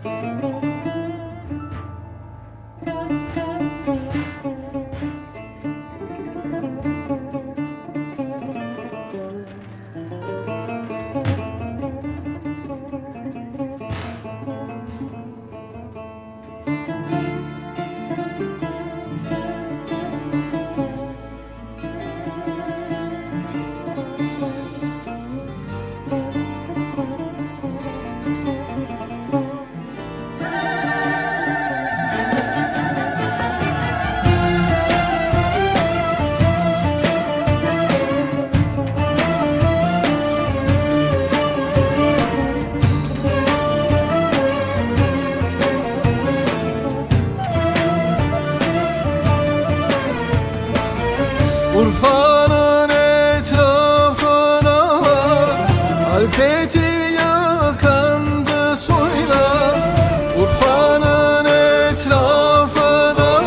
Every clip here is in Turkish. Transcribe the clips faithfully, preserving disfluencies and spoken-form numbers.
Urfa'nın etrafına Halfeti yakandı suyla. Urfa'nın etrafına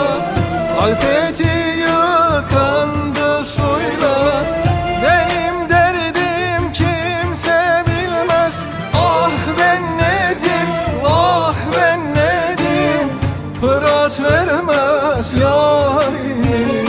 Halfeti yakandı suyla. Benim derdim kimse bilmez. Ah ben nedim, ah ben nedim. Fırat vermez yarim.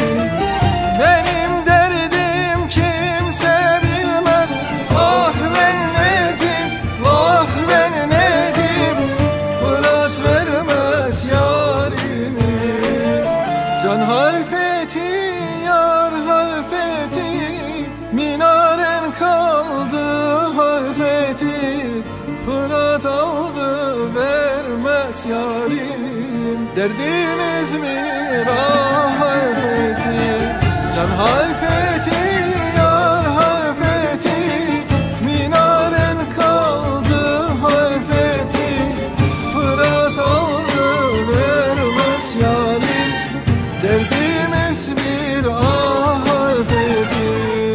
Benim derdim kimse bilmez. Ah ben nedim, ah ben nedim. Fırat vermez yarimi. Can halfeti, yar halfeti. Minaren kaldı halfeti. Fırat aldı vermez yarim. Derdim İzmir ah halfeti. Can halfeti, yar halfeti. Minaren kaldı halfeti. Fırat aldı vermez yarim. Derdim İzmir ah halfeti.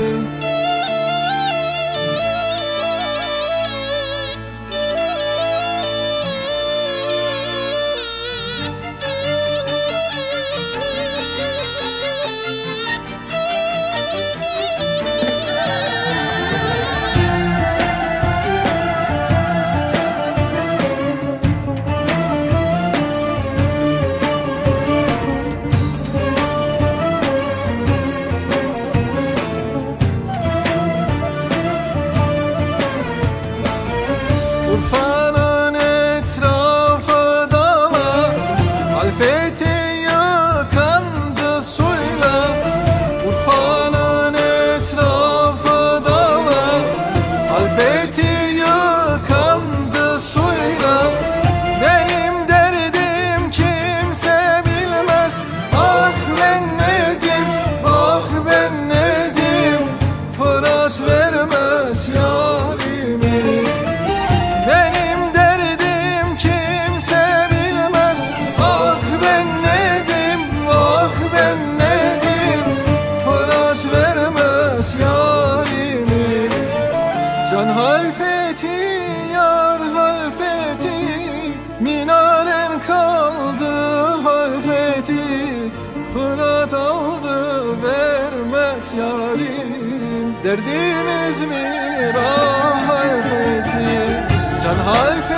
Urfa'nın etrafı dağlar, halfeti yakandı suyla. Urfa'nın etrafı dağlar, halfeti yakandı suyla. Benim derdim kimse bilmez. Ah ben nedim, ah ben nedim. Fırat vermez yarimi. Benim derdim kimse bilmez. Ah ben nedim, ah ben nedim. Fırat vermez yarimi. Can halfeti, yar halfeti. Minaren kaldı halfeti. Fırat aldı vermez yarim. Derdim İzmir ah halfeti. Can halfeti.